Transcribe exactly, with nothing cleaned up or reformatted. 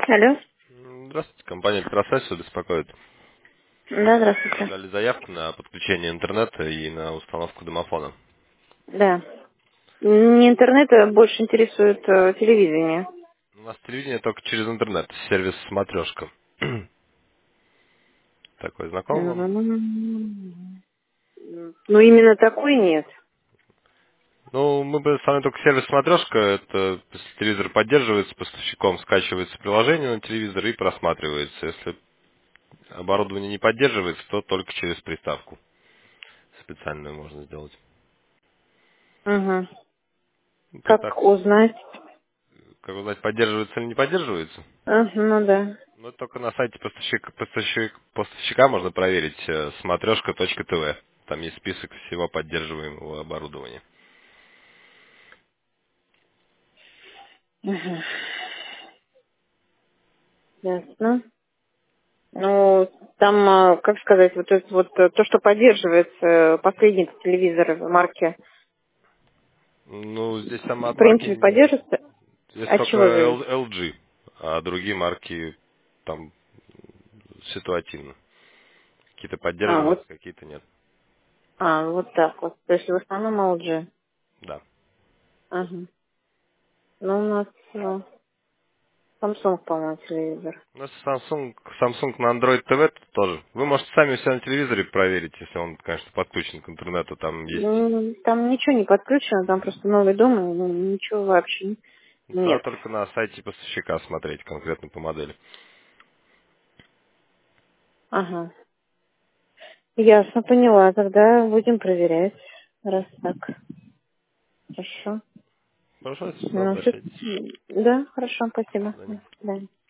Алло. М, Здравствуйте, компания «Электросвязь» вас беспокоит. Да, Вы здравствуйте. оставляли заявку на подключение интернета и на установку домофона. Да. Не интернет, а больше интересует э, телевидение. У нас телевидение только через интернет, сервис «Смотрешка». Такой знаком вам? М. Ну, именно такой нет. Ну, мы бы с вами только сервис «Смотрешка», это если телевизор поддерживается поставщиком, скачивается приложение на телевизор и просматривается. Если оборудование не поддерживается, то только через приставку специальную можно сделать. Угу. Как Приставка, узнать? как узнать, поддерживается или не поддерживается? А, ну да. Ну, это только на сайте поставщика, поставщик- поставщика можно проверить э, смотрешка точка тв. Там есть список всего поддерживаемого оборудования. Угу. Ясно. Ну, там, э, как сказать, вот это вот э, то, что поддерживается э, последний телевизор марки, Ну, здесь там в от марки, принципе, н- поддерживается. здесь От только чего зависит? L- эл джи, а другие марки там ситуативно. Какие-то А, вот, поддерживаются, какие-то нет. а, вот так вот. То есть в основном эл джи. Да. Ага. Ну, у нас э, Samsung, по-моему, телевизор. У нас Samsung, Samsung на Android ти ви тоже. Вы можете сами у себя на телевизоре проверить, если он, конечно, подключен к интернету. Там есть. Ну, там ничего не подключено, там просто новый дом, и ну, ничего вообще Тогда нет. только на сайте поставщика смотреть конкретно по модели. Ага. Ясно, поняла. Тогда будем проверять, раз так. Хорошо. Хорошо, если что, Ну, всё- обращайтесь. да, хорошо, До спасибо. свидания. До свидания.